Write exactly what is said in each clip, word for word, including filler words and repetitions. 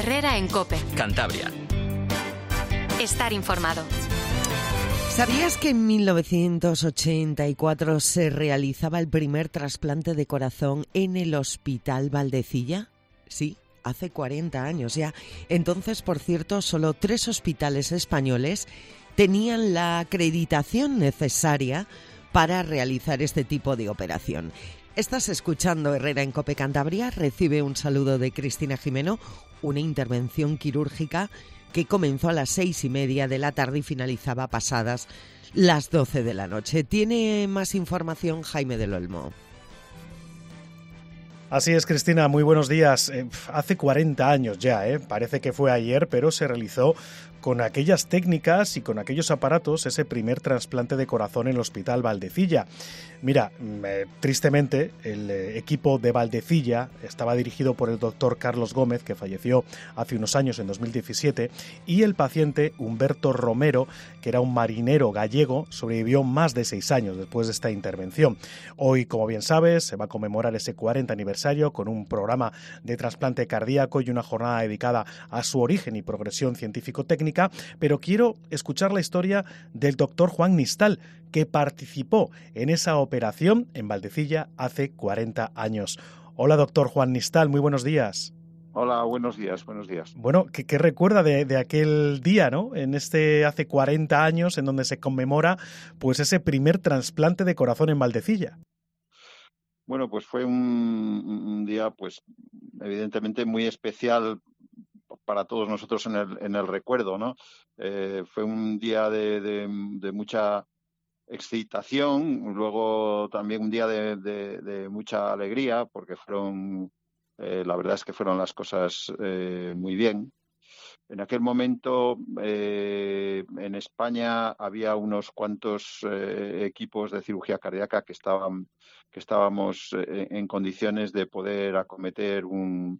Herrera en COPE. Cantabria. Estar informado. ¿Sabías que en mil novecientos ochenta y cuatro se realizaba el primer trasplante de corazón en el Hospital Valdecilla? Sí, hace cuarenta años ya. Entonces, por cierto, solo tres hospitales españoles tenían la acreditación necesaria para realizar este tipo de operación. Estás escuchando Herrera en COPE Cantabria. Recibe un saludo de Cristina Jimeno. Una intervención quirúrgica que comenzó a las seis y media de la tarde y finalizaba pasadas las doce de la noche. Tiene más información Jaime del Olmo. Así es, Cristina, muy buenos días. Eh, hace cuarenta años ya, ¿eh? Parece que fue ayer, pero se realizó con aquellas técnicas y con aquellos aparatos ese primer trasplante de corazón en el Hospital Valdecilla. Mira, eh, tristemente, el eh, equipo de Valdecilla estaba dirigido por el doctor Carlos Gómez, que falleció hace unos años, en dos mil diecisiete, y el paciente Humberto Romero, que era un marinero gallego, sobrevivió más de seis años después de esta intervención. Hoy, como bien sabes, se va a conmemorar ese cuarenta aniversario con un programa de trasplante cardíaco y una jornada dedicada a su origen y progresión científico-técnica, pero quiero escuchar la historia del doctor Juan Nistal, que participó en esa operación en Valdecilla hace cuarenta años. Hola, doctor Juan Nistal, muy buenos días. Hola, buenos días, buenos días. Bueno, ¿qué, qué recuerda de, de aquel día, ¿no? En este hace cuarenta años, en donde se conmemora pues ese primer trasplante de corazón en Valdecilla? Bueno, pues fue un, un día, pues evidentemente muy especial para todos nosotros en el, en el recuerdo, ¿no? Eh, fue un día de, de, de mucha excitación, luego también un día de, de, de mucha alegría, porque fueron, eh, la verdad es que fueron las cosas eh, muy bien. En aquel momento eh, en España había unos cuantos eh, equipos de cirugía cardíaca que estaban que estábamos eh, en condiciones de poder acometer un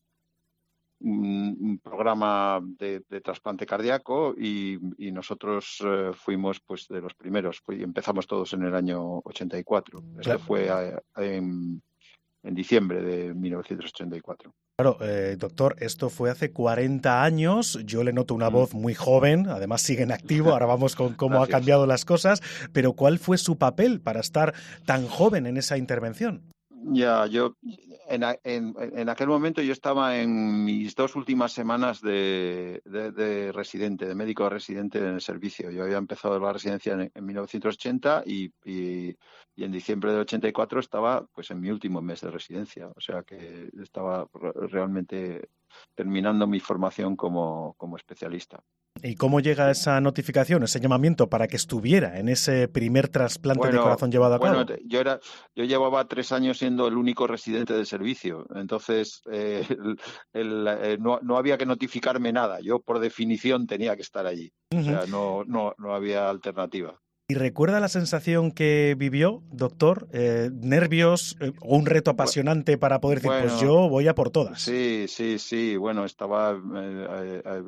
un, un programa de, de trasplante cardíaco y, y nosotros eh, fuimos pues de los primeros. Fui, empezamos todos en el año ochenta y cuatro. Esto Claro. fue a, a, en, en diciembre de mil novecientos ochenta y cuatro. Claro, eh, doctor, esto fue hace cuarenta años, yo le noto una mm. voz muy joven, además sigue en activo, ahora vamos con cómo Gracias. Ha cambiado las cosas, pero ¿cuál fue su papel para estar tan joven en esa intervención? Ya, yo en, en, en aquel momento yo estaba en mis dos últimas semanas de, de, de residente, de médico residente en el servicio. Yo había empezado la residencia en, en mil novecientos ochenta y, y, y en diciembre del ochenta y cuatro estaba pues en mi último mes de residencia. O sea que estaba realmente terminando mi formación como, como especialista. ¿Y cómo llega esa notificación, ese llamamiento para que estuviera en ese primer trasplante bueno, de corazón llevado a bueno, cabo? Yo, era, yo llevaba tres años siendo el único residente del servicio, entonces eh, el, el, eh, no, no había que notificarme nada. Yo, por definición, tenía que estar allí. Uh-huh. O sea, no, no, no había alternativa. ¿Y recuerda la sensación que vivió, doctor? Eh, ¿Nervios eh, o un reto apasionante para poder decir, bueno, pues yo voy a por todas? Sí, sí, sí. Bueno, estaba... Eh, eh,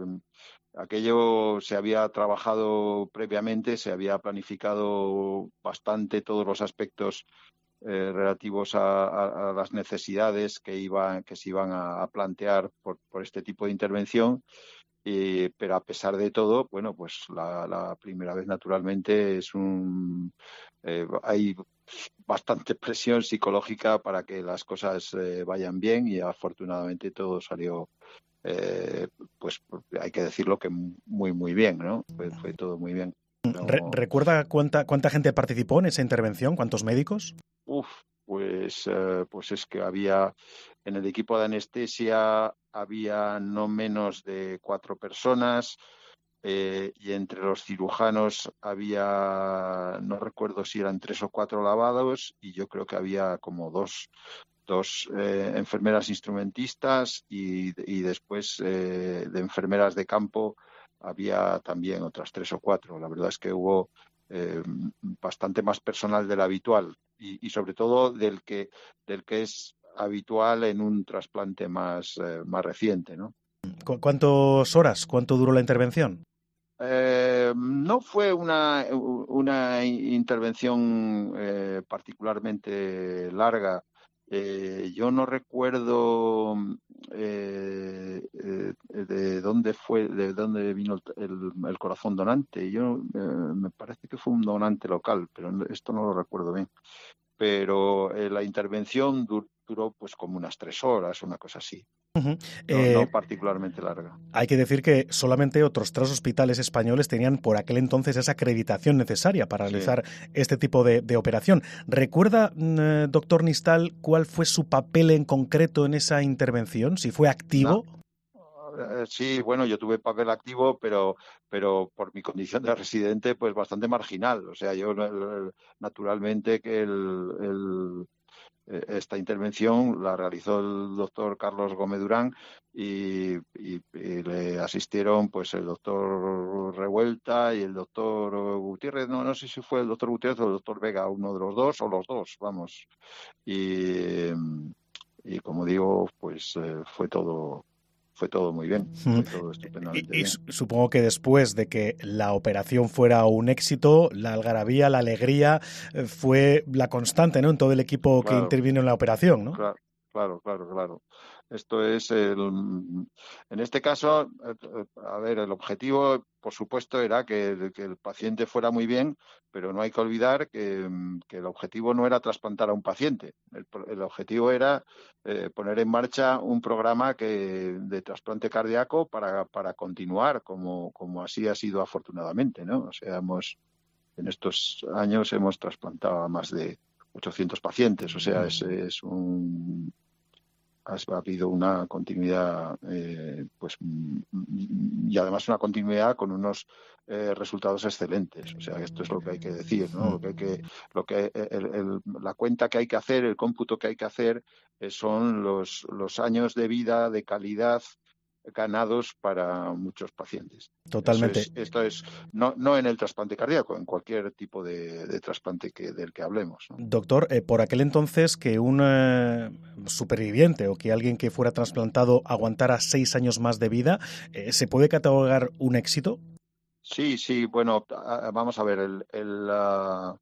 Aquello se había trabajado previamente, se había planificado bastante todos los aspectos eh, relativos a, a, a las necesidades que, iba, que se iban a, a plantear por, por este tipo de intervención. Eh, pero a pesar de todo, bueno, pues la, la primera vez naturalmente es un... Eh, hay bastante presión psicológica para que las cosas eh, vayan bien y afortunadamente todo salió Eh, pues hay que decirlo que muy, muy bien, ¿no? Fue, fue todo muy bien. No... Re- ¿Recuerda cuánta, cuánta gente participó en esa intervención? ¿Cuántos médicos? Uf, pues, eh, pues es que había, en el equipo de anestesia había no menos de cuatro personas eh, y entre los cirujanos había, no recuerdo si eran tres o cuatro lavados y yo creo que había como dos dos eh, enfermeras instrumentistas y, y después eh, de enfermeras de campo había también otras tres o cuatro. La verdad es que hubo eh, bastante más personal del habitual y, y sobre todo del que, del que es habitual en un trasplante más, eh, más reciente, ¿no? ¿Cu- ¿Cuántas horas? ¿Cuánto duró la intervención? Eh, no fue una, una intervención eh, particularmente larga. Eh, yo no recuerdo eh, eh, de dónde fue, de dónde vino el, el, el corazón donante. Yo eh, me parece que fue un donante local, pero esto no lo recuerdo bien. Pero eh, la intervención dur, duró pues como unas tres horas, una cosa así. Uh-huh. No, eh, no particularmente larga. Hay que decir que solamente otros tres hospitales españoles tenían por aquel entonces esa acreditación necesaria para realizar sí. este tipo de, de operación. ¿Recuerda, eh, doctor Nistal, cuál fue su papel en concreto en esa intervención? ¿Si fue activo? No. Sí, bueno, yo tuve papel activo, pero pero por mi condición de residente, pues bastante marginal. O sea, yo naturalmente que el, el, esta intervención la realizó el doctor Carlos Gómez Durán y, y, y le asistieron pues el doctor Revuelta y el doctor Gutiérrez. No, no sé si fue el doctor Gutiérrez o el doctor Vega, uno de los dos o los dos, vamos. Y, y como digo, pues fue todo... Fue todo muy bien, fue todo estupendamente y, y bien. Supongo que después de que la operación fuera un éxito, la algarabía, la alegría, fue la constante, ¿no?, en todo el equipo claro, que intervino en la operación, ¿no? Claro, claro, claro, claro. Esto es el... En este caso, a ver, el objetivo, por supuesto, era que, que el paciente fuera muy bien, pero no hay que olvidar que, que el objetivo no era trasplantar a un paciente. El, el objetivo era eh, poner en marcha un programa que, de trasplante cardíaco para, para continuar, como, como así ha sido afortunadamente, ¿no? O sea, hemos, en estos años hemos trasplantado a más de ochocientos pacientes. O sea, es, es un... ha habido una continuidad, eh, pues, y además una continuidad con unos eh, resultados excelentes. O sea, esto es lo que hay que decir, ¿no? Lo que hay que, lo que el, el, la cuenta que hay que hacer, el cómputo que hay que hacer, eh, son los los años de vida, de calidad ganados para muchos pacientes. Totalmente. Es, esto es no, no en el trasplante cardíaco, en cualquier tipo de, de trasplante que, del que hablemos, ¿no? Doctor, eh, por aquel entonces que un eh, superviviente o que alguien que fuera trasplantado aguantara seis años más de vida, eh, ¿se puede catalogar un éxito? Sí, sí, bueno, vamos a ver, el, el uh,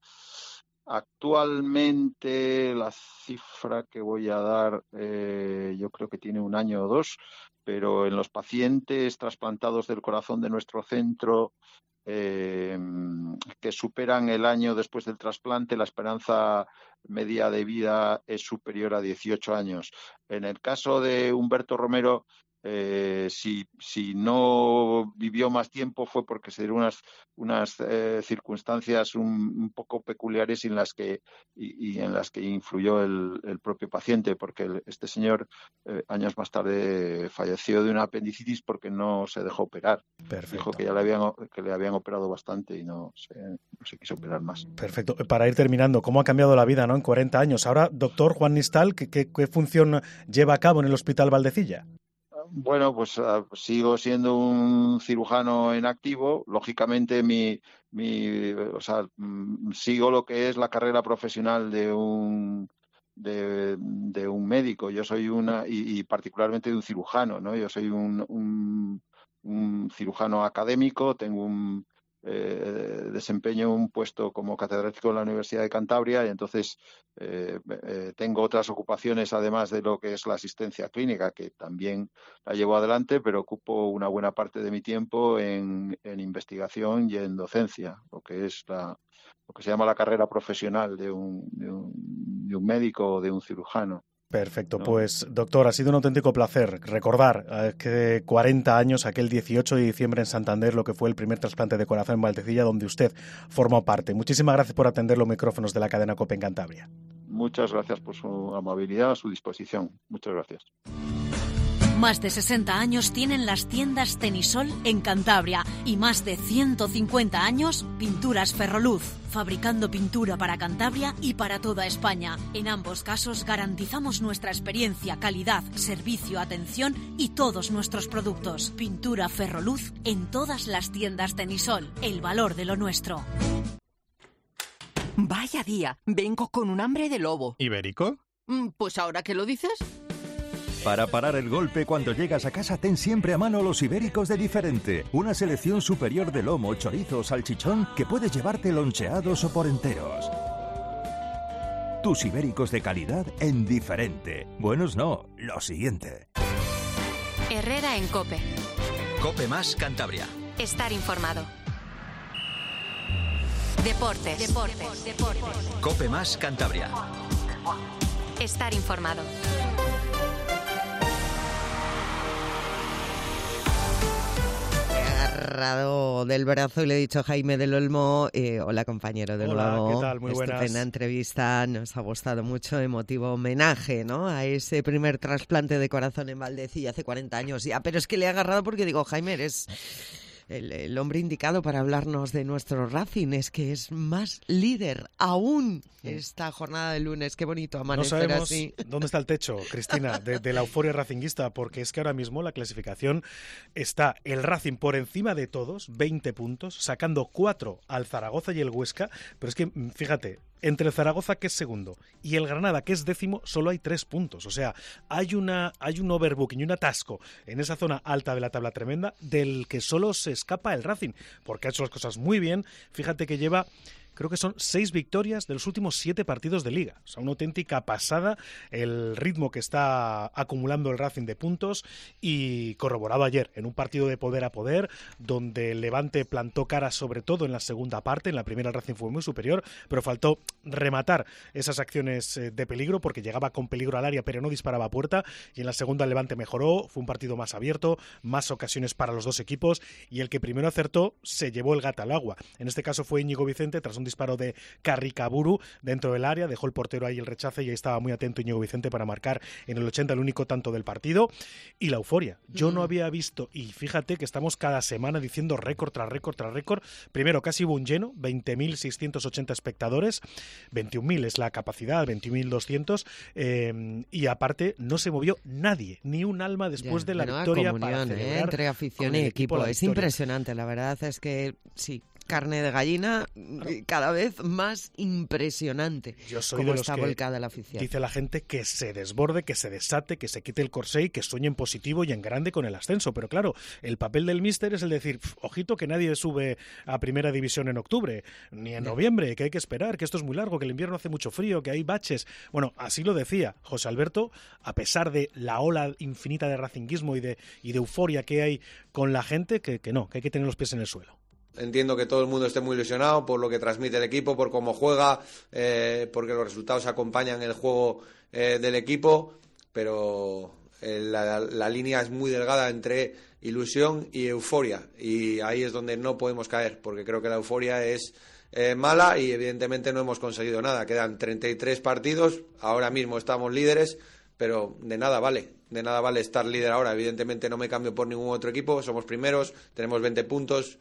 actualmente la cifra que voy a dar, eh, yo creo que tiene un año o dos, pero en los pacientes trasplantados del corazón de nuestro centro eh, que superan el año después del trasplante, la esperanza media de vida es superior a dieciocho años. En el caso de Humberto Romero, Eh, si, si no vivió más tiempo fue porque se dieron unas, unas eh, circunstancias un, un poco peculiares en las que, y, y en las que influyó el, el propio paciente, porque el, este señor eh, años más tarde falleció de una apendicitis porque no se dejó operar. Perfecto. Dijo que ya le habían, que le habían operado bastante y no se, no se quiso operar más. Perfecto. Para ir terminando, ¿cómo ha cambiado la vida, ¿no?, en cuarenta años? Ahora, doctor Juan Nistal, ¿qué, qué, qué función lleva a cabo en el Hospital Valdecilla? Bueno, pues uh, sigo siendo un cirujano en activo. Lógicamente, mi, mi, o sea, sigo lo que es la carrera profesional de un de, de un médico. Yo soy una y, y particularmente de un cirujano, ¿no? Yo soy un, un, un cirujano académico. Tengo un Eh, desempeño un puesto como catedrático en la Universidad de Cantabria y entonces eh, eh, tengo otras ocupaciones además de lo que es la asistencia clínica, que también la llevo adelante, pero ocupo una buena parte de mi tiempo en, en investigación y en docencia, lo que es la, lo que se llama la carrera profesional de un, de un, de un médico o de un cirujano. Perfecto, no. Pues doctor, ha sido un auténtico placer recordar eh, que cuarenta años, aquel dieciocho de diciembre en Santander, lo que fue el primer trasplante de corazón en Valdecilla, donde usted formó parte. Muchísimas gracias por atender los micrófonos de la cadena COPE en Cantabria. Muchas gracias por su amabilidad, a su disposición. Muchas gracias. Más de sesenta años tienen las tiendas Tenisol en Cantabria y más de ciento cincuenta años Pinturas Ferroluz, fabricando pintura para Cantabria y para toda España. En ambos casos garantizamos nuestra experiencia, calidad, servicio, atención y todos nuestros productos. Pintura Ferroluz en todas las tiendas Tenisol, el valor de lo nuestro. Vaya día, vengo con un hambre de lobo. ¿Ibérico? Pues ahora que lo dices... Para parar el golpe cuando llegas a casa, ten siempre a mano los ibéricos de Diferente. Una selección superior de lomo, chorizo o salchichón que puedes llevarte loncheados o por enteros. Tus ibéricos de calidad en Diferente. Buenos no, lo siguiente. Herrera en COPE. COPE más Cantabria. Estar informado. Deportes. Deportes. Deportes. COPE más Cantabria. Estar informado. Agarrado del brazo y le he dicho a Jaime del Olmo, eh, hola compañero de Hola, nuevo. ¿qué tal? Muy buenas. Estupenda entrevista, nos ha gustado mucho, emotivo homenaje, ¿no? A ese primer trasplante de corazón en Valdecilla hace cuarenta años ya, pero es que le he agarrado porque digo, Jaime, eres el, el hombre indicado para hablarnos de nuestro Racing, es que es más líder aún esta jornada de lunes. Qué bonito amanecer así. No sabemos dónde está el techo, Cristina, de, de la euforia racinguista, porque es que ahora mismo la clasificación está el Racing por encima de todos, veinte puntos, sacando cuatro al Zaragoza y el Huesca, pero es que, fíjate, entre el Zaragoza, que es segundo, y el Granada, que es décimo, solo hay tres puntos. O sea, hay una hay un overbooking y un atasco en esa zona alta de la tabla tremenda del que solo se escapa el Racing, porque ha hecho las cosas muy bien. Fíjate que lleva... creo que son seis victorias de los últimos siete partidos de Liga. O sea, una auténtica pasada el ritmo que está acumulando el Racing de puntos, y corroborado ayer en un partido de poder a poder, donde el Levante plantó cara sobre todo en la segunda parte. En la primera el Racing fue muy superior, pero faltó rematar esas acciones de peligro, porque llegaba con peligro al área pero no disparaba a puerta, y en la segunda el Levante mejoró, fue un partido más abierto, más ocasiones para los dos equipos, y el que primero acertó se llevó el gato al agua. En este caso fue Íñigo Vicente, tras un disparo de Carricaburu dentro del área, dejó el portero ahí el rechace, y ahí estaba muy atento Íñigo Vicente para marcar en el ochenta el único tanto del partido. Y la euforia, yo no había visto, y fíjate que estamos cada semana diciendo récord tras récord tras récord. Primero casi hubo un lleno, veinte mil seiscientos ochenta espectadores, veintiún mil es la capacidad, veintiún mil doscientos, eh, y aparte no se movió nadie, ni un alma después ya, de la victoria comunión, para celebrar, ¿eh? Entre afición y equipo, equipo es impresionante, la verdad es que sí, carne de gallina, cada vez más impresionante. Yo soy cómo de los está que volcada la afición. Dice la gente que se desborde, que se desate, que se quite el corsé y que sueñe en positivo y en grande con el ascenso. Pero claro, el papel del míster es el decir, ojito que nadie sube a primera división en octubre, ni en noviembre, que hay que esperar, que esto es muy largo, que el invierno hace mucho frío, que hay baches. Bueno, así lo decía José Alberto, a pesar de la ola infinita de racinguismo y de, y de euforia que hay con la gente, que, que no, que hay que tener los pies en el suelo. Entiendo que todo el mundo esté muy ilusionado por lo que transmite el equipo, por cómo juega, eh, porque los resultados acompañan el juego eh, del equipo, pero eh, la, la línea es muy delgada entre ilusión y euforia, y ahí es donde no podemos caer, porque creo que la euforia es eh, mala y evidentemente no hemos conseguido nada. Quedan treinta y tres partidos, ahora mismo estamos líderes, pero de nada vale, de nada vale estar líder ahora. Evidentemente no me cambio por ningún otro equipo, somos primeros, tenemos veinte puntos.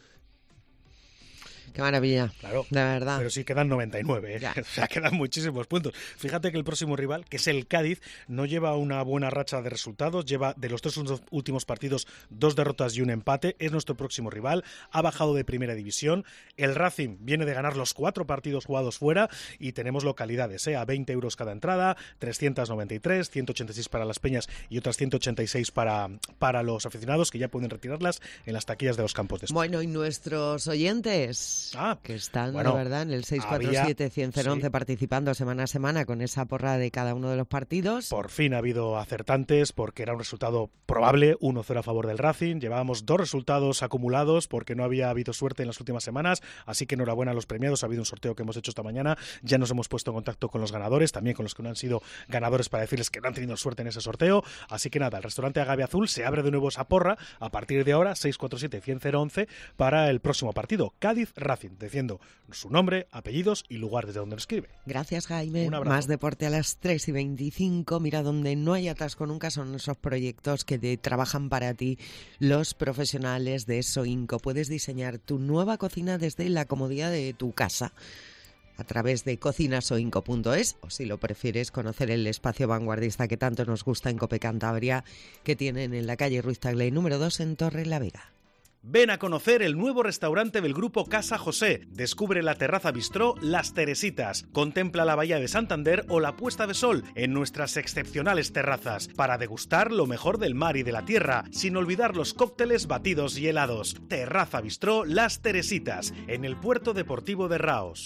Qué maravilla, claro, de verdad. Pero sí quedan noventa y nueve, ¿eh? O sea, quedan muchísimos puntos. Fíjate que el próximo rival, que es el Cádiz, no lleva una buena racha de resultados, lleva de los tres últimos partidos dos derrotas y un empate, es nuestro próximo rival, ha bajado de primera división, el Racing viene de ganar los cuatro partidos jugados fuera, y tenemos localidades, ¿eh? A veinte euros cada entrada, trescientos noventa y tres, ciento ochenta y seis para las peñas y otras ciento ochenta y seis para, para los aficionados, que ya pueden retirarlas en las taquillas de los campos de España. Bueno, y nuestros oyentes... Ah, que están, bueno, de verdad, en el seis cuatro siete, uno cero uno uno sí. participando semana a semana con esa porra de cada uno de los partidos. Por fin ha habido acertantes, porque era un resultado probable, uno cero a favor del Racing. Llevábamos dos resultados acumulados porque no había habido suerte en las últimas semanas, así que enhorabuena a los premiados. Ha habido un sorteo que hemos hecho esta mañana, ya nos hemos puesto en contacto con los ganadores, también con los que no han sido ganadores, para decirles que no han tenido suerte en ese sorteo. Así que nada, el restaurante Agave Azul se abre de nuevo esa porra a partir de ahora, seis cuatro siete, uno cero uno uno, para el próximo partido, Cádiz-Racing, diciendo su nombre, apellidos y lugar desde donde lo escribe. Gracias, Jaime. Más deporte a las tres y veinticinco. Mira, donde no hay atasco nunca son esos proyectos que te trabajan para ti los profesionales de Soinco. Puedes diseñar tu nueva cocina desde la comodidad de tu casa a través de cocinasoinco punto es, o si lo prefieres, conocer el espacio vanguardista que tanto nos gusta en Cope Cantabria, que tienen en la calle Ruiz Tagle número dos en Torrelavega. Ven a conocer el nuevo restaurante del Grupo Casa José. Descubre la terraza bistró Las Teresitas. Contempla la bahía de Santander o la puesta de sol en nuestras excepcionales terrazas, para degustar lo mejor del mar y de la tierra, sin olvidar los cócteles, batidos y helados. Terraza bistró Las Teresitas, en el Puerto Deportivo de Raos.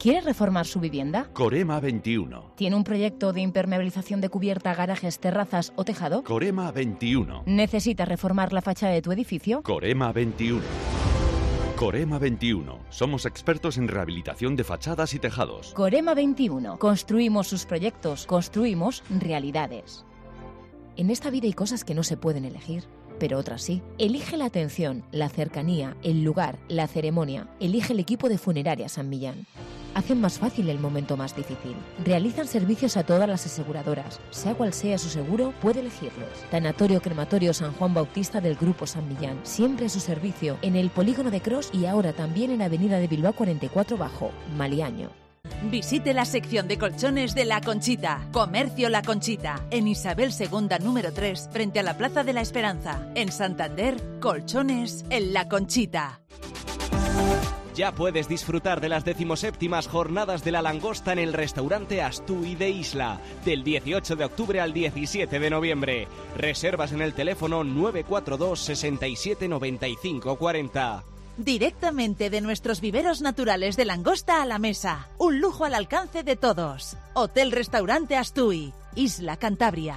¿Quiere reformar su vivienda? Corema veintiuno. ¿Tiene un proyecto de impermeabilización de cubierta, garajes, terrazas o tejado? Corema veintiuno. ¿Necesita reformar la fachada de tu edificio? Corema veintiuno. Corema veintiuno. Somos expertos en rehabilitación de fachadas y tejados. Corema veintiuno. Construimos sus proyectos, construimos realidades. En esta vida hay cosas que no se pueden elegir, pero otras sí. Elige la atención, la cercanía, el lugar, la ceremonia. Elige el equipo de Funeraria San Millán. Hacen más fácil el momento más difícil. Realizan servicios a todas las aseguradoras. Sea cual sea su seguro, puede elegirlos. Tanatorio Crematorio San Juan Bautista del Grupo San Millán. Siempre a su servicio en el Polígono de Cros y ahora también en Avenida de Bilbao cuarenta y cuatro Bajo, Maliaño. Visite la sección de colchones de La Conchita. Comercio La Conchita, en Isabel segunda número tres, frente a la Plaza de la Esperanza. En Santander, colchones en La Conchita. Ya puedes disfrutar de las decimoséptimas jornadas de la langosta en el restaurante Astúi de Isla, del dieciocho de octubre al diecisiete de noviembre. Reservas en el teléfono nueve cuatro dos, sesenta y siete, noventa y cinco cuarenta. Directamente de nuestros viveros naturales de langosta a la mesa. Un lujo al alcance de todos. Hotel Restaurante Astúi, Isla Cantabria.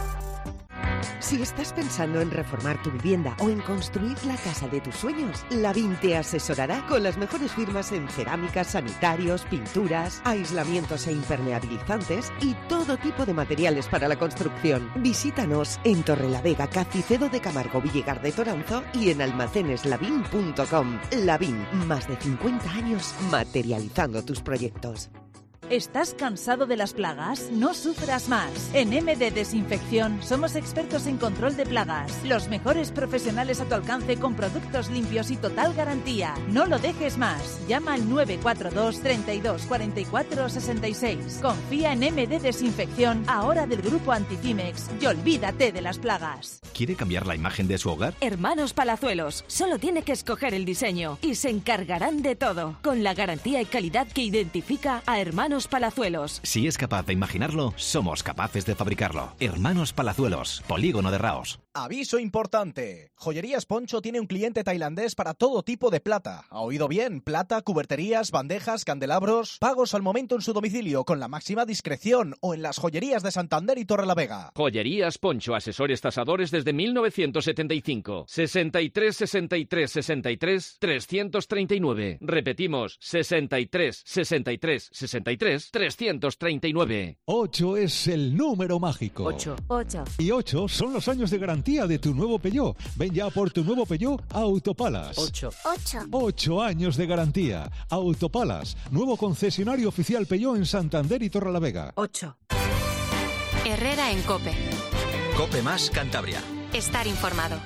Si estás pensando en reformar tu vivienda o en construir la casa de tus sueños, Lavín te asesorará con las mejores firmas en cerámicas, sanitarios, pinturas, aislamientos e impermeabilizantes y todo tipo de materiales para la construcción. Visítanos en Torrelavega, Cacicedo de Camargo, Villegar de Toranzo y en almacenes lavín punto com. Lavín, más de cincuenta años materializando tus proyectos. ¿Estás cansado de las plagas? No sufras más. En M D Desinfección somos expertos en control de plagas. Los mejores profesionales a tu alcance con productos limpios y total garantía. No lo dejes más. Llama al nueve cuatro dos, treinta y dos, cuarenta y cuatro, sesenta y seis. Confía en M D Desinfección, ahora del grupo Anticimex, y olvídate de las plagas. ¿Quiere cambiar la imagen de su hogar? Hermanos Palazuelos. Solo tiene que escoger el diseño y se encargarán de todo, con la garantía y calidad que identifica a Hermanos Palazuelos. Si es capaz de imaginarlo, somos capaces de fabricarlo. Hermanos Palazuelos, Polígono de Raos. Aviso importante. Joyerías Poncho tiene un cliente tailandés para todo tipo de plata. ¿Ha oído bien? Plata, cuberterías, bandejas, candelabros. Pagos al momento en su domicilio con la máxima discreción o en las joyerías de Santander y Torrelavega. Joyerías Poncho, asesores tasadores desde mil novecientos setenta y cinco. sesenta y tres, sesenta y tres, sesenta y tres, trescientos treinta y nueve. Repetimos, sesenta y tres, sesenta y tres, sesenta y tres, trescientos treinta y nueve. ocho es el número mágico. ocho. ocho. Y ocho son los años de garantía de tu nuevo Peugeot. Ven ya por tu nuevo Peugeot a Autopalas. ocho. ocho. ocho años de garantía. Autopalas, nuevo concesionario oficial Peugeot en Santander y Torrelavega. ocho. Herrera en COPE. COPE más Cantabria. Estar informado.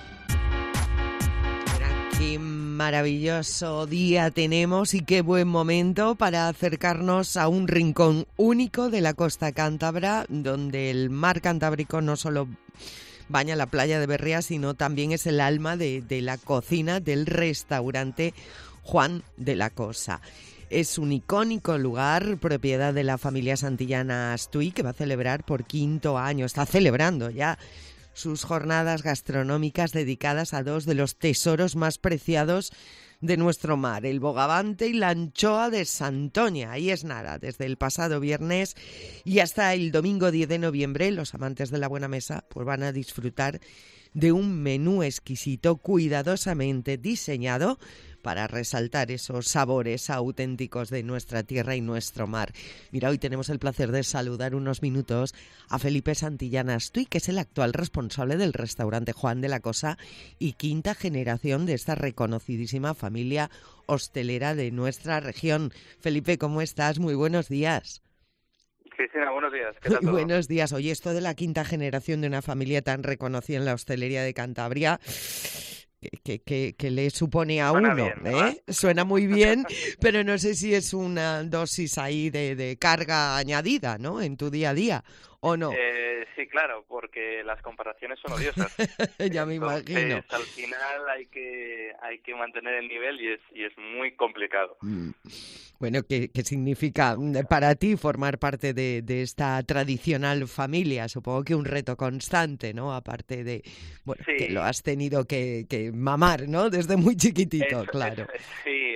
Qué maravilloso día tenemos y qué buen momento para acercarnos a un rincón único de la costa cántabra, donde el mar Cantábrico no solo baña la playa de Berria, sino también es el alma de, de la cocina del restaurante Juan de la Cosa. Es un icónico lugar, propiedad de la familia santillana Astúi, que va a celebrar por quinto año, está celebrando ya sus jornadas gastronómicas dedicadas a dos de los tesoros más preciados de nuestro mar, el bogavante y la anchoa de Santoña. Ahí es nada, desde el pasado viernes y hasta el domingo diez de noviembre, los amantes de la buena mesa pues van a disfrutar de un menú exquisito, cuidadosamente diseñado para resaltar esos sabores auténticos de nuestra tierra y nuestro mar. Mira, hoy tenemos el placer de saludar unos minutos a Felipe Santillana Astúi, que es el actual responsable del restaurante Juan de la Cosa y quinta generación de esta reconocidísima familia hostelera de nuestra región. Felipe, ¿cómo estás? Muy buenos días. Cristina, buenos días. ¿Qué tal todo? Buenos días. Oye, esto de la quinta generación de una familia tan reconocida en la hostelería de Cantabria, que, que, que le supone a Suena uno, bien, ¿eh? Suena muy bien, pero no sé si es una dosis ahí de, de carga añadida, ¿no? En tu día a día, ¿o no? Eh, sí, claro, porque las comparaciones son odiosas. Ya me Entonces, imagino. al final hay que hay que mantener el nivel y es y es muy complicado. Mm. Bueno, ¿qué, ¿qué significa para ti formar parte de, de esta tradicional familia? Supongo que un reto constante, ¿no? Aparte de, bueno, Sí. que lo has tenido que, que mamar, ¿no? Desde muy chiquitito, Eso, claro. eso, sí,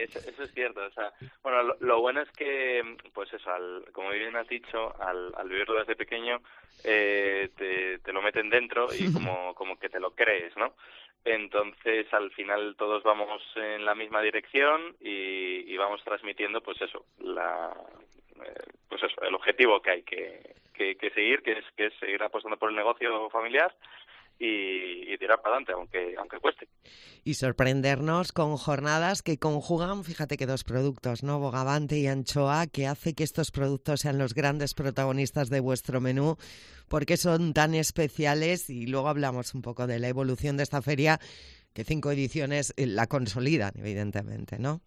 eso, eso es cierto. O sea, bueno, lo, lo bueno es que, pues eso, al, como bien has dicho, al, al vivirlo desde pequeño, eh, te, te lo meten dentro y como, como que te lo crees, ¿no? Entonces, al final todos vamos en la misma dirección y, y vamos transmitiendo, pues eso, la, eh, pues eso, el objetivo que hay que, que, que seguir, que es, que es seguir apostando por el negocio familiar y, y tirar para adelante, aunque, aunque cueste. Y sorprendernos con jornadas que conjugan, fíjate que dos productos, ¿no? Bogavante y anchoa, que hace que estos productos sean los grandes protagonistas de vuestro menú, porque son tan especiales. Y luego hablamos un poco de la evolución de esta feria, que cinco ediciones la consolidan, evidentemente, ¿no?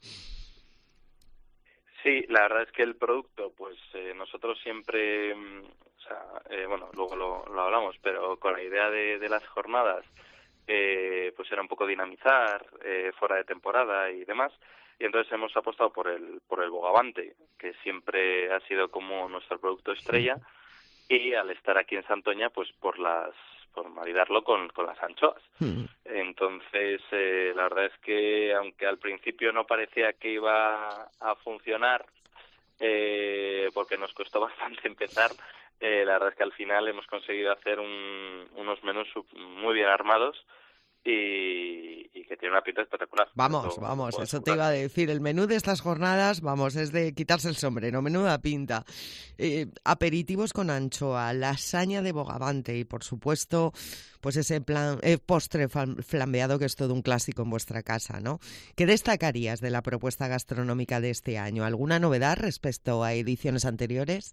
Sí, la verdad es que el producto, pues eh, nosotros siempre, o sea, eh, bueno, luego lo, lo hablamos, pero con la idea de, de las jornadas, eh, pues era un poco dinamizar eh, fuera de temporada y demás, y entonces hemos apostado por el por el bogavante, que siempre ha sido como nuestro producto estrella, y al estar aquí en Santoña, pues por las por maridarlo con, con las anchoas. Mm. Entonces, eh, la verdad es que, aunque al principio no parecía que iba a funcionar, eh, porque nos costó bastante empezar, eh, la verdad es que al final hemos conseguido hacer un, unos menús muy bien armados y, y que tiene una pinta espectacular. Vamos, Esto, vamos, eso te iba a decir. El menú de estas jornadas, vamos, es de quitarse el sombrero, menuda pinta. Eh, aperitivos con anchoa, lasaña de bogavante y, por supuesto, pues ese plan, eh, postre flambeado que es todo un clásico en vuestra casa, ¿no? ¿Qué destacarías de la propuesta gastronómica de este año? ¿Alguna novedad respecto a ediciones anteriores?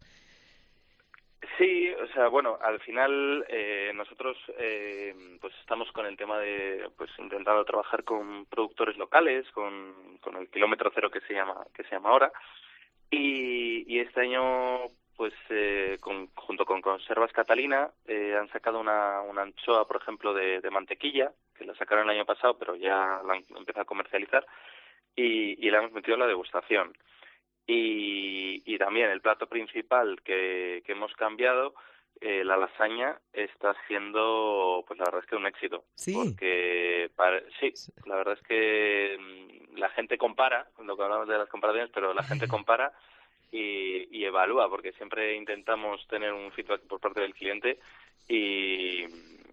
Sí, o sea, bueno, al final eh, nosotros eh, pues estamos con el tema de pues intentando trabajar con productores locales, con, con el kilómetro cero que se llama que se llama ahora, y, y este año pues eh, con, junto con Conservas Catalina eh, han sacado una, una anchoa, por ejemplo, de, de mantequilla, que la sacaron el año pasado, pero ya la han empezado a comercializar, y, y la hemos metido en la degustación. Y, y también el plato principal que, que hemos cambiado, eh, la lasaña, está siendo, pues la verdad es que un éxito. Sí. Porque, para, sí, la verdad es que la gente compara, lo que hablamos de las comparaciones, pero la gente compara y, y evalúa, porque siempre intentamos tener un feedback por parte del cliente y,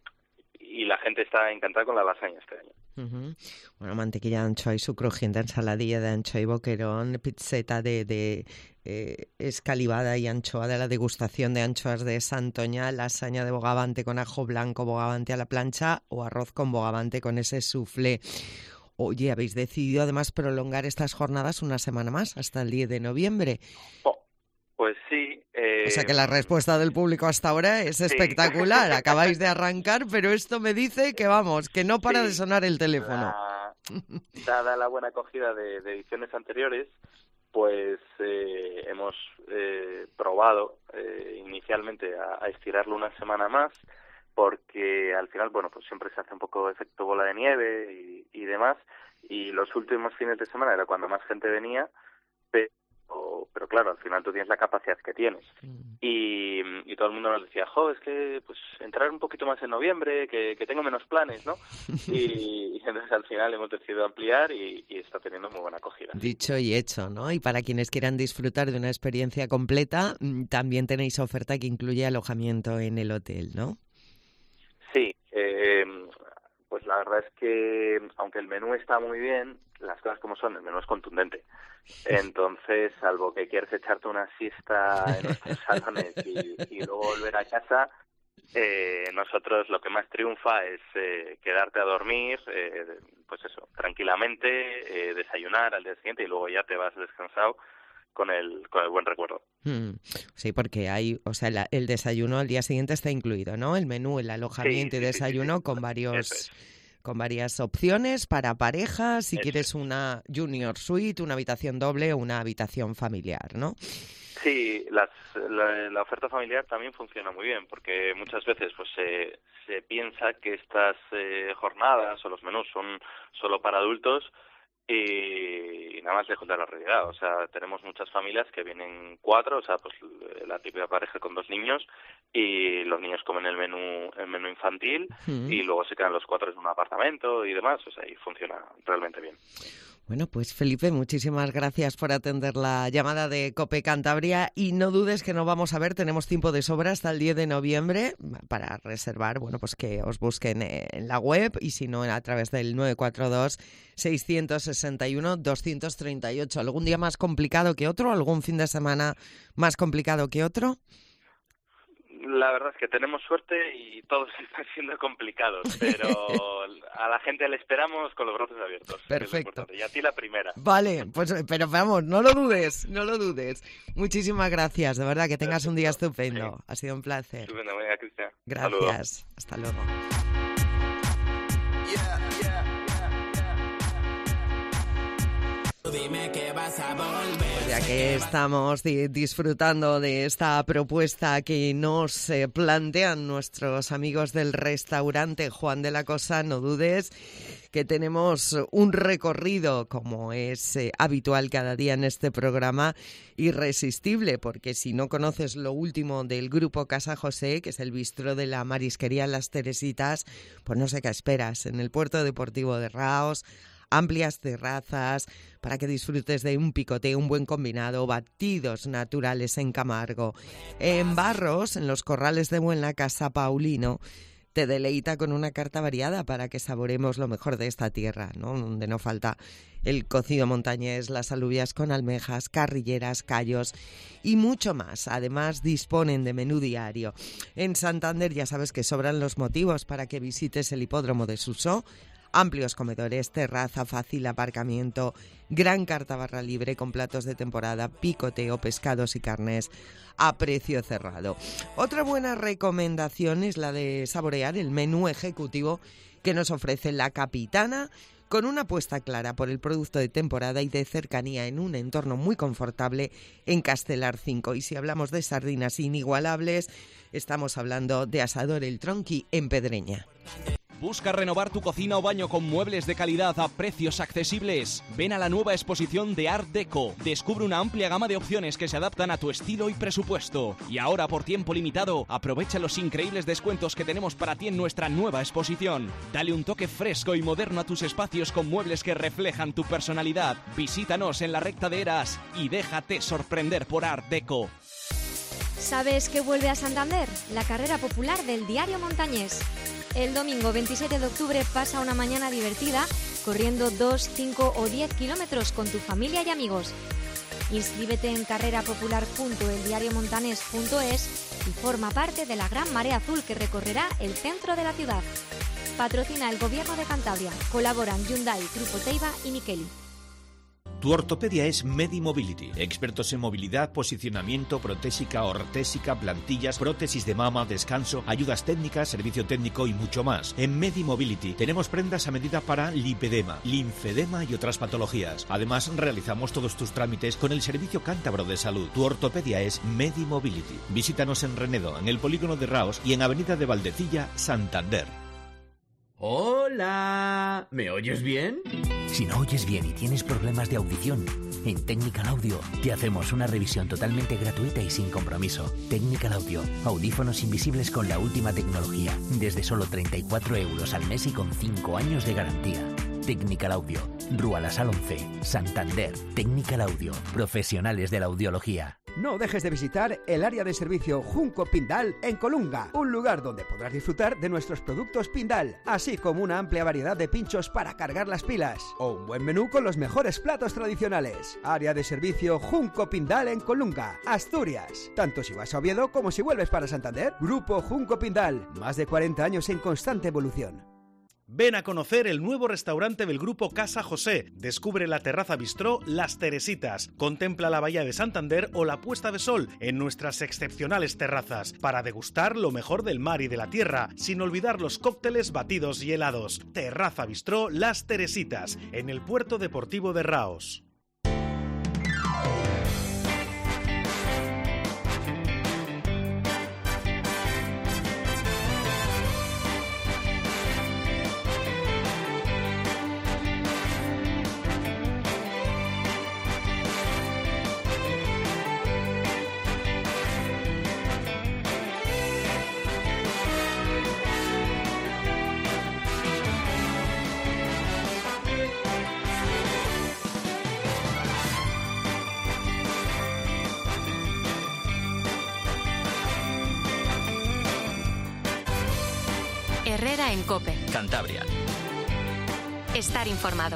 y la gente está encantada con la lasaña este año. Uh-huh. Bueno, mantequilla de anchoa y su crujiente ensaladilla de anchoa y boquerón, pizzeta de, de eh, escalivada y anchoa de la degustación de anchoas de Santoña, lasaña de bogavante con ajo blanco, bogavante a la plancha o arroz con bogavante con ese soufflé. Oye, habéis decidido además prolongar estas jornadas una semana más, hasta el diez de noviembre. Oh, pues sí. Eh, o sea que la respuesta del público hasta ahora es sí. espectacular. Acabáis de arrancar, pero esto me dice que vamos, que no para sí. de sonar el teléfono. La, dada la buena acogida de, de ediciones anteriores, pues eh, hemos eh, probado eh, inicialmente a, a estirarlo una semana más, porque al final, bueno, pues siempre se hace un poco efecto bola de nieve y, y demás, y los últimos fines de semana era cuando más gente venía, pero pero claro, al final tú tienes la capacidad que tienes. Mm. Y, y todo el mundo nos decía, jo, es que pues entrar un poquito más en noviembre, que, que tengo menos planes, ¿no? Y, y entonces al final hemos decidido ampliar y, y está teniendo muy buena acogida. Dicho y hecho, ¿no? Y para quienes quieran disfrutar de una experiencia completa, también tenéis oferta que incluye alojamiento en el hotel, ¿no? Sí, eh, pues la verdad es que aunque el menú está muy bien, las cosas como son, el menú es contundente. Entonces, salvo que quieres echarte una siesta en nuestros salones y, y luego volver a casa, eh, nosotros lo que más triunfa es eh, quedarte a dormir, eh, pues eso, tranquilamente, eh, desayunar al día siguiente y luego ya te vas descansado con el con el buen recuerdo. Hmm. Sí, porque hay, o sea, la, el desayuno al día siguiente está incluido, ¿no? El menú, el alojamiento sí, y desayuno sí, sí, sí. con varios con varias opciones para parejas, si Eso. quieres una junior suite, una habitación doble o una habitación familiar, ¿no? Sí, las, la, la oferta familiar también funciona muy bien, porque muchas veces pues se, se piensa que estas eh, jornadas o los menús son solo para adultos y, y nada más lejos de la realidad. O sea, tenemos muchas familias que vienen cuatro, o sea, pues la típica pareja con dos niños y los niños comen el menú el menú infantil Mm. y luego se quedan los cuatro en un apartamento y demás, o sea, y funciona realmente bien. Bueno, pues Felipe, muchísimas gracias por atender la llamada de COPE Cantabria y no dudes que nos vamos a ver, tenemos tiempo de sobra hasta el diez de noviembre para reservar, bueno, pues que os busquen en la web y si no a través del nueve cuatro dos, seis seis uno, dos tres ocho. ¿Algún día más complicado que otro? ¿Algún fin de semana más complicado que otro? La verdad es que tenemos suerte y todos están siendo complicados, pero a la gente le esperamos con los brazos abiertos. Perfecto. Y a ti la primera. Vale, pues pero vamos, no lo dudes, no lo dudes. Muchísimas gracias, de verdad, que tengas un día estupendo. Ha sido un placer. Estupendo, venga, Cristian. Gracias, hasta luego. Dime que vas a volver. Ya que estamos di- disfrutando de esta propuesta que nos eh, plantean nuestros amigos del restaurante Juan de la Cosa, no dudes que tenemos un recorrido, como es eh, habitual cada día en este programa, irresistible, porque si no conoces lo último del grupo Casa José, que es el bistró de la marisquería Las Teresitas, pues no sé qué esperas. En el puerto deportivo de Raos, amplias terrazas para que disfrutes de un picoteo, un buen combinado, batidos naturales en Camargo. En Barros, en los corrales de Buena Casa Paulino, te deleita con una carta variada para que saboremos lo mejor de esta tierra, ¿no? Donde no falta el cocido montañés, las alubias con almejas, carrilleras, callos y mucho más. Además, disponen de menú diario. En Santander ya sabes que sobran los motivos para que visites el hipódromo de Susó. Amplios comedores, terraza, fácil aparcamiento, gran carta barra libre con platos de temporada, picoteo, pescados y carnes a precio cerrado. Otra buena recomendación es la de saborear el menú ejecutivo que nos ofrece La Capitana, con una apuesta clara por el producto de temporada y de cercanía en un entorno muy confortable en Castelar cinco. Y si hablamos de sardinas inigualables, estamos hablando de Asador El Tronqui en Pedreña. ¿Busca renovar tu cocina o baño con muebles de calidad a precios accesibles? Ven a la nueva exposición de Art Deco. Descubre una amplia gama de opciones que se adaptan a tu estilo y presupuesto. Y ahora, por tiempo limitado, aprovecha los increíbles descuentos que tenemos para ti en nuestra nueva exposición. Dale un toque fresco y moderno a tus espacios con muebles que reflejan tu personalidad. Visítanos en la recta de Eras y déjate sorprender por Art Deco. ¿Sabes qué vuelve a Santander? La carrera popular del Diario Montañés. El domingo veintisiete de octubre pasa una mañana divertida corriendo dos, cinco o diez kilómetros con tu familia y amigos. Inscríbete en carrera popular punto el diario montañés punto es y forma parte de la gran marea azul que recorrerá el centro de la ciudad. Patrocina el Gobierno de Cantabria. Colaboran Hyundai, Grupo Teiva y Miqueli. Tu ortopedia es MediMobility, expertos en movilidad, posicionamiento, protésica, ortésica, plantillas, prótesis de mama, descanso, ayudas técnicas, servicio técnico y mucho más. En MediMobility tenemos prendas a medida para lipedema, linfedema y otras patologías. Además, realizamos todos tus trámites con el Servicio Cántabro de Salud. Tu ortopedia es MediMobility. Visítanos en Renedo, en el polígono de Raos y en Avenida de Valdecilla, Santander. ¡Hola! ¿Me oyes bien? Si no oyes bien y tienes problemas de audición, en Technical Audio te hacemos una revisión totalmente gratuita y sin compromiso. Technical Audio, audífonos invisibles con la última tecnología, desde solo treinta y cuatro euros al mes y con cinco años de garantía. Technical Audio, Rua La Sal once, Santander. Technical Audio, profesionales de la audiología. No dejes de visitar el área de servicio Junco Pindal en Colunga, un lugar donde podrás disfrutar de nuestros productos Pindal, así como una amplia variedad de pinchos para cargar las pilas, o un buen menú con los mejores platos tradicionales. Área de servicio Junco Pindal en Colunga, Asturias. Tanto si vas a Oviedo como si vuelves para Santander. Grupo Junco Pindal, más de cuarenta años en constante evolución. Ven a conocer el nuevo restaurante del grupo Casa José. Descubre la terraza bistró Las Teresitas. Contempla la bahía de Santander o la puesta de sol en nuestras excepcionales terrazas para degustar lo mejor del mar y de la tierra, sin olvidar los cócteles, batidos y helados. Terraza bistró Las Teresitas, en el puerto deportivo de Raos. Herrera en COPE. Cantabria. Estar informado.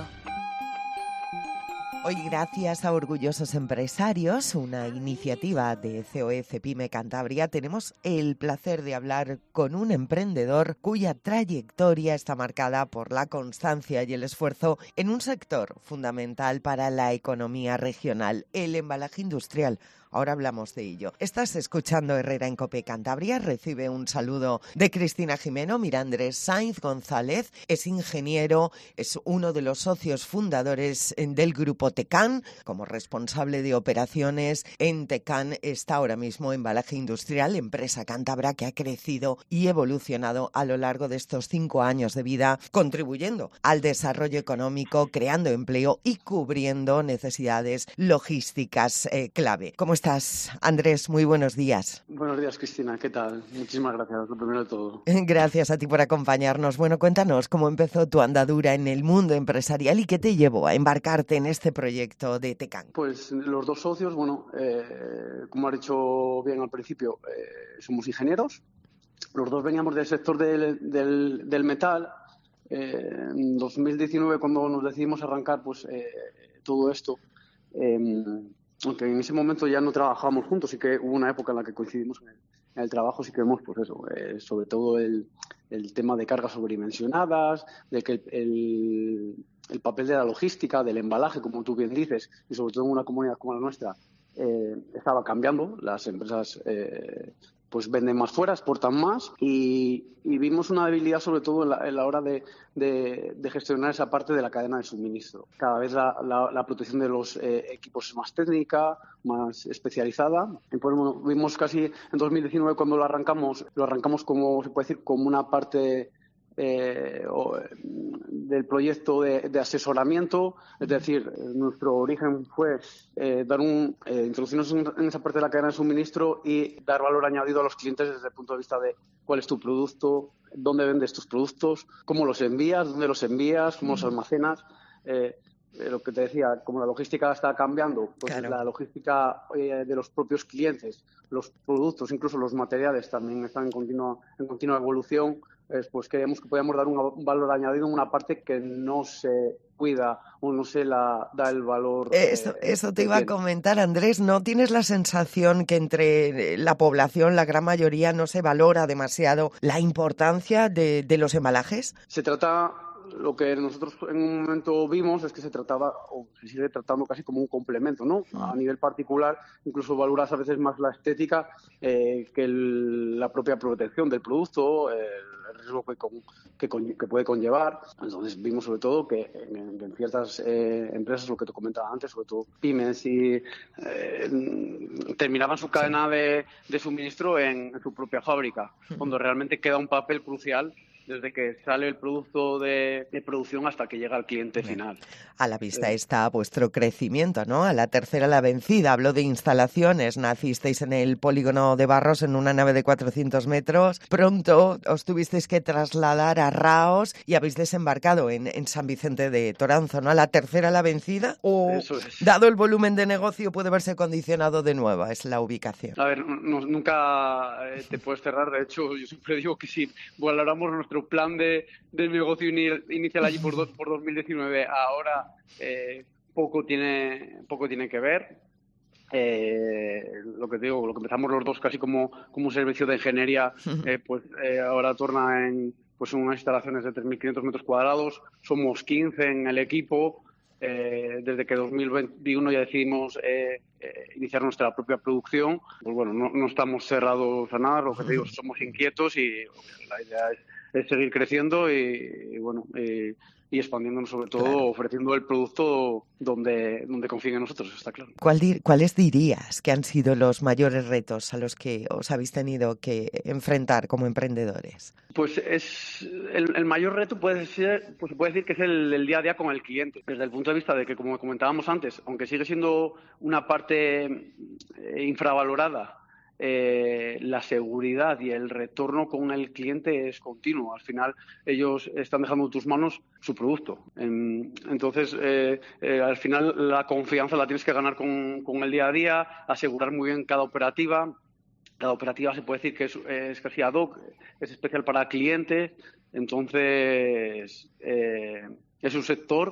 Hoy, gracias a Orgullosos Empresarios, una iniciativa de C O E Cepime Cantabria, tenemos el placer de hablar con un emprendedor cuya trayectoria está marcada por la constancia y el esfuerzo en un sector fundamental para la economía regional, el embalaje industrial. Ahora hablamos de ello. Estás escuchando Herrera en COPE Cantabria. Recibe un saludo de Cristina Jimeno. Mira, Andrés Sainz González es ingeniero, es uno de los socios fundadores del grupo Tecan. Como responsable de operaciones en Tecan está ahora mismo Embalaje Industrial, empresa cántabra que ha crecido y evolucionado a lo largo de estos cinco años de vida, contribuyendo al desarrollo económico, creando empleo y cubriendo necesidades logísticas eh, clave. ¿Cómo estás, Andrés? Muy buenos días. Buenos días, Cristina. ¿Qué tal? Muchísimas gracias, lo primero de todo. Gracias a ti por acompañarnos. Bueno, cuéntanos cómo empezó tu andadura en el mundo empresarial y qué te llevó a embarcarte en este proyecto de Tecan. Pues los dos socios, bueno, eh, como has dicho bien al principio, eh, somos ingenieros. Los dos veníamos del sector del, del, del metal. Eh, en dos mil diecinueve, cuando nos decidimos arrancar pues eh, todo esto, eh, aunque en ese momento ya no trabajábamos juntos, sí que hubo una época en la que coincidimos en el, en el trabajo, sí que vemos pues eso, eh, sobre todo el, el tema de cargas sobredimensionadas, de que el, el, el papel de la logística, del embalaje, como tú bien dices, y sobre todo en una comunidad como la nuestra, eh, estaba cambiando. Las empresas eh, pues venden más fuera, exportan más y, y vimos una debilidad sobre todo en la, en la hora de, de, de gestionar esa parte de la cadena de suministro. Cada vez la, la, la protección de los eh, equipos es más técnica, más especializada. Y pues, bueno, vimos casi en dos mil diecinueve cuando lo arrancamos, lo arrancamos como se puede decir como una parte Eh, o, del proyecto de, de asesoramiento, es decir, nuestro origen fue eh, dar un eh, introducirnos en, en esa parte de la cadena de suministro y dar valor añadido a los clientes desde el punto de vista de cuál es tu producto, dónde vendes tus productos, cómo los envías, dónde los envías, cómo los almacenas. Eh, eh, lo que te decía, como la logística está cambiando, pues claro, la logística eh, de los propios clientes, los productos, incluso los materiales también están en continua, en continua evolución. Pues creemos que podíamos dar un valor añadido en una parte que no se cuida o no se la da el valor. Eh, eso, eh, eso te iba a comentar, Andrés. ¿No tienes la sensación que entre la población, la gran mayoría, no se valora demasiado la importancia de, de los embalajes? Se trata... Lo que nosotros en un momento vimos es que se trataba, o se sigue tratando casi como un complemento, ¿no? A nivel particular, incluso valoras a veces más la estética eh, que el, la propia protección del producto, el, el riesgo que, con, que, con, que puede conllevar. Entonces vimos sobre todo que en, en ciertas eh, empresas, lo que te comentaba antes, sobre todo pymes, y eh, terminaban su cadena de, de suministro en, en su propia fábrica, cuando realmente queda un papel crucial desde que sale el producto de, de producción hasta que llega al cliente final. A la vista está vuestro crecimiento, ¿no? A la tercera la vencida. Hablo de instalaciones. Nacisteis en el polígono de Barros en una nave de cuatrocientos metros. Pronto os tuvisteis que trasladar a Raos y habéis desembarcado en, en San Vicente de Toranzo, ¿no? A la tercera la vencida. ¿O, Eso es. Dado el volumen de negocio, puede verse condicionado de nuevo? Es la ubicación. A ver, no, nunca te puedes cerrar. De hecho, yo siempre digo que si valoramos nuestro plan de, de negocio inicial allí por, dos, por dos mil diecinueve, ahora eh, poco tiene poco tiene que ver. Eh, lo que te digo, lo que empezamos los dos casi como, como un servicio de ingeniería, eh, pues eh, ahora torna en pues unas instalaciones de tres mil quinientos metros cuadrados. Somos quince en el equipo. Eh, desde que dos mil veintiuno ya decidimos eh, eh, iniciar nuestra propia producción, pues bueno, no, no estamos cerrados a nada. Lo que te digo, somos inquietos y la idea es es seguir creciendo y, y bueno eh, y expandiéndonos, sobre todo claro, ofreciendo el producto donde donde confíen en nosotros, está claro. ¿Cuál di- ¿Cuáles dirías que han sido los mayores retos a los que os habéis tenido que enfrentar como emprendedores? Pues es el, el mayor reto puede ser, pues se puede decir que es el, el día a día con el cliente, desde el punto de vista de que, como comentábamos antes, aunque sigue siendo una parte eh, infravalorada, Eh, la seguridad y el retorno con el cliente es continuo. Al final ellos están dejando en tus manos su producto. En, entonces, eh, eh, al final la confianza la tienes que ganar con, con el día a día, asegurar muy bien cada operativa. La operativa se puede decir que es, es casi ad hoc, es especial para el cliente, entonces eh, es un sector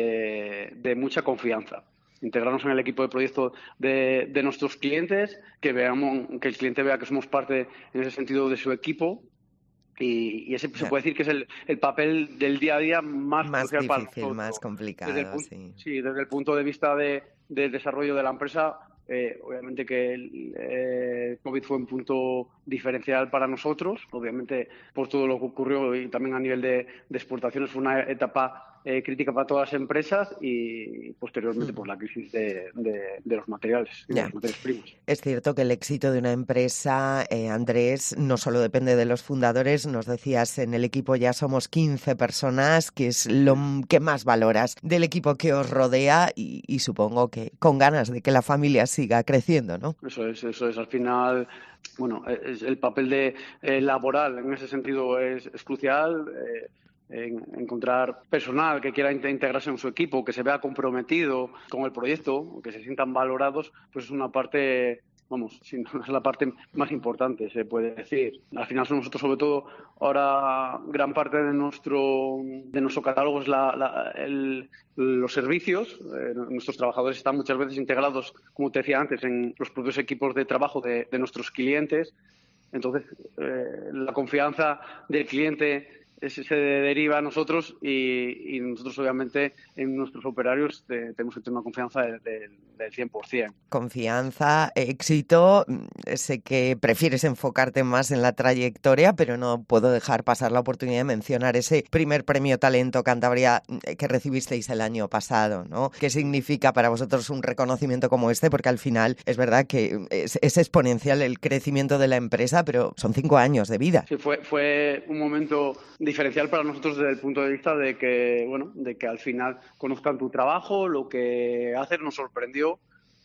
de, de mucha confianza. Integrarnos en el equipo de proyecto de, de nuestros clientes, que veamos, que el cliente vea que somos parte en ese sentido de su equipo. Y, y ese se puede decir que es el, el papel del día a día más, más crucial difícil, para nosotros. más complicado. Desde el punto, sí. sí, desde el punto de vista de, del desarrollo de la empresa, eh, obviamente que el eh, COVID fue un punto diferencial para nosotros, obviamente por todo lo que ocurrió y también a nivel de, de exportaciones fue una etapa eh, crítica para todas las empresas y posteriormente pues la crisis de, de, de los materiales, de los materiales primos. Es cierto que el éxito de una empresa, eh, Andrés, no solo depende de los fundadores, nos decías en el equipo ya somos quince personas, que es lo que más valoras del equipo que os rodea y, y supongo que con ganas de que la familia siga creciendo, ¿no? Eso es, eso es, al final, bueno, es, el papel de eh, laboral en ese sentido es, es crucial. Eh, En encontrar personal que quiera integrarse en su equipo, que se vea comprometido con el proyecto, que se sientan valorados, pues es una parte, vamos, si no es la parte más importante, se puede decir. Al final nosotros, sobre todo, ahora gran parte de nuestro de nuestro catálogo es la, la, el, los servicios. Eh, nuestros trabajadores están muchas veces integrados, como te decía antes, en los propios equipos de trabajo de, de nuestros clientes. Entonces, eh, la confianza del cliente se deriva a nosotros y, y nosotros obviamente en nuestros operarios de, tenemos que tener una confianza del, del, del cien por ciento. Confianza, éxito, sé que prefieres enfocarte más en la trayectoria, pero no puedo dejar pasar la oportunidad de mencionar ese primer premio Talento Cantabria que recibisteis el año pasado, ¿no? ¿Qué significa para vosotros un reconocimiento como este? Porque al final es verdad que es, es exponencial el crecimiento de la empresa, pero son cinco años de vida. Sí, fue, fue un momento diferencial para nosotros desde el punto de vista de que, bueno, de que al final conozcan tu trabajo, lo que haces. Nos sorprendió,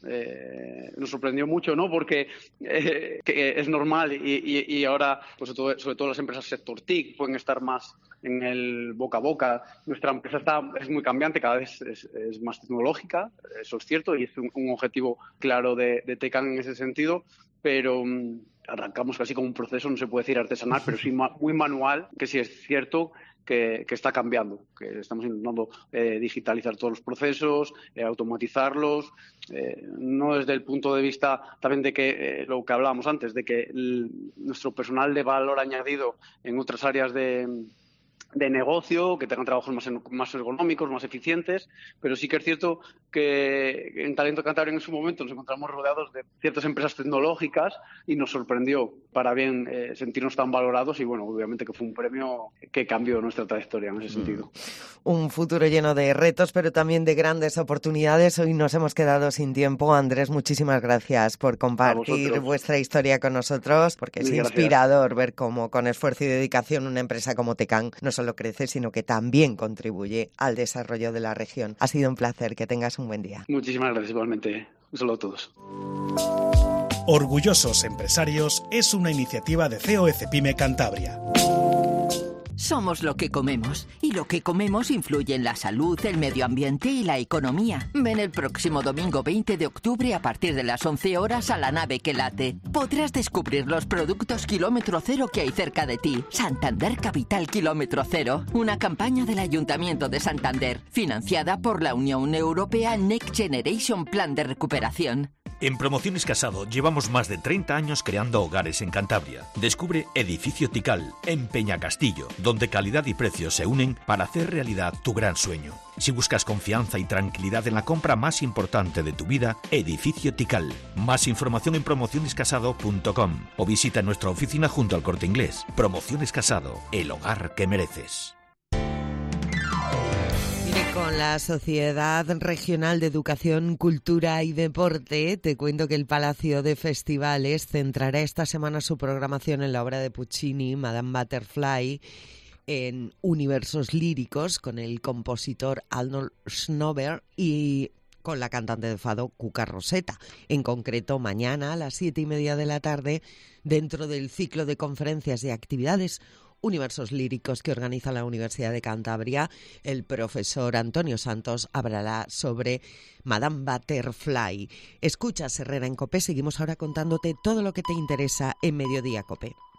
eh, nos sorprendió mucho, ¿no? Porque eh, que es normal y, y, y ahora, pues sobre todo, sobre todo las empresas sector T I C pueden estar más en el boca a boca. Nuestra empresa está es muy cambiante, cada vez es, es más tecnológica, eso es cierto, y es un, un objetivo claro de, de Tecan en ese sentido, pero arrancamos casi como un proceso, no se puede decir artesanal, pero sí ma- muy manual, que sí es cierto que, que está cambiando, que estamos intentando eh, digitalizar todos los procesos, eh, automatizarlos, eh, no desde el punto de vista también de que eh, lo que hablábamos antes, de que el, nuestro personal de valor añadido en otras áreas de de negocio, que tengan trabajos más, más ergonómicos, más eficientes, pero sí que es cierto que en Talento Cantabria en su momento nos encontramos rodeados de ciertas empresas tecnológicas y nos sorprendió para bien eh, sentirnos tan valorados y bueno, obviamente que fue un premio que cambió nuestra trayectoria en ese sentido. Un futuro lleno de retos, pero también de grandes oportunidades. Hoy nos hemos quedado sin tiempo. Andrés, muchísimas gracias por compartir vuestra historia con nosotros, porque es Gracias. inspirador ver cómo con esfuerzo y dedicación una empresa como Tecan no solo crece, sino que también contribuye al desarrollo de la región. Ha sido un placer, que tengas un buen día. Muchísimas gracias igualmente. Un saludo a todos. Orgullosos Empresarios es una iniciativa de C O E CEPIME Cantabria. Somos lo que comemos, y lo que comemos influye en la salud, el medio ambiente y la economía. Ven el próximo domingo veinte de octubre a partir de las once horas a la nave que late. Podrás descubrir los productos kilómetro cero que hay cerca de ti. Santander Capital Kilómetro Cero, una campaña del Ayuntamiento de Santander, financiada por la Unión Europea Next Generation Plan de Recuperación. En Promociones Casado llevamos más de treinta años creando hogares en Cantabria. Descubre Edificio Tikal en Peñacastillo, donde calidad y precio se unen para hacer realidad tu gran sueño. Si buscas confianza y tranquilidad en la compra más importante de tu vida, Edificio Tikal. Más información en promociones casado punto com o visita nuestra oficina junto al Corte Inglés. Promociones Casado, el hogar que mereces. Con la Sociedad Regional de Educación, Cultura y Deporte, te cuento que el Palacio de Festivales centrará esta semana su programación en la obra de Puccini, Madame Butterfly, en universos líricos con el compositor Arnold Schoenberg y con la cantante de fado Cuca Roseta. En concreto, mañana a las siete y media de la tarde, dentro del ciclo de conferencias y actividades universos líricos que organiza la Universidad de Cantabria, el profesor Antonio Santos hablará sobre Madame Butterfly. Escuchas Herrera en COPE, seguimos ahora contándote todo lo que te interesa en Mediodía COPE.